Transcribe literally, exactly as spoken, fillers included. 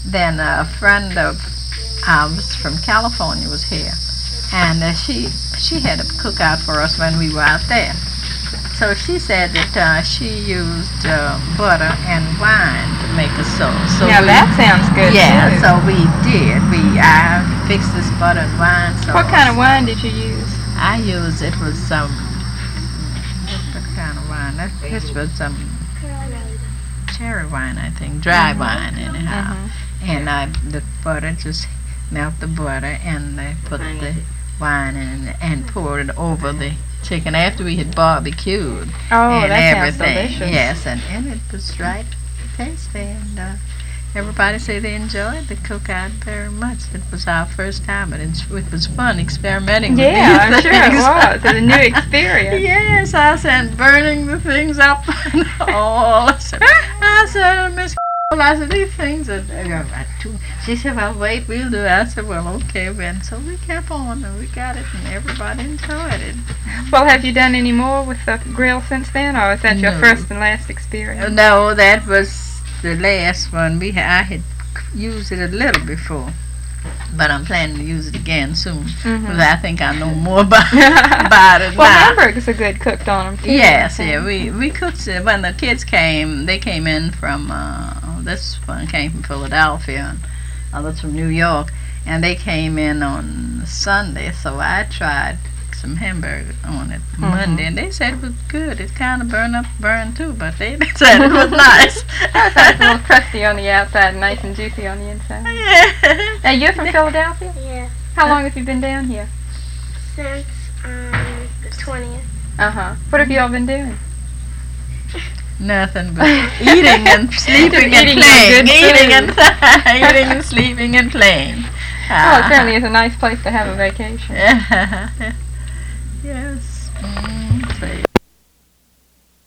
then a friend of ours from California was here, and uh, she she had a cookout for us when we were out there. So she said that uh, she used uh, butter and wine to make a sauce. So yeah, we, that sounds good yeah, too. so we did. We I fixed this butter and wine sauce. What kind of wine did you use? I used it was some. What kind of wine? That, this was some cherry wine, I think, dry Mhm. wine anyhow. Mhm. And I the butter just melt the butter and I put the wine in and pour it over the chicken after we had barbecued Oh, and that sounds everything. delicious. Yes, and, and it was right tasty, and uh, everybody said they enjoyed the cookout very much. It was our first time, and it, it was fun experimenting Yeah, with I'm these sure it things. was. It was a new experience. Yes, I said burning the things up and all. I said, I said, Miss I said, these things are, are too. She said, well, wait, we'll do it. I said, well, okay, then. So we kept on, and we got it, and everybody enjoyed it. Well, have you done any more with the grill since then, or is that your No. first and last experience? No, that was the last one. We ha- I had used it a little before, but I'm planning to use it again soon. Mhm. Because I think I know more about, about it Well, now. hamburgers are good cooked on them too. Yes, I think. yeah, we we cooked it when the kids came. They came in from uh, this one came from Philadelphia, and others from New York, and they came in on Sunday. So I tried some hamburger on it Mhm. Monday, and they said it was good. It kind of burned up, burned too, but they said it was nice. It's a little crusty on the outside, nice and juicy on the inside. Yeah. Now, you're from Philadelphia? Yeah, How long have you been down here? since um, the twentieth. Uh-huh. What have you all been doing? Nothing but eating and sleeping and Eating playing. good Eating and food. eating and sleeping and playing. Oh, it certainly is a nice place to have a vacation. Yes.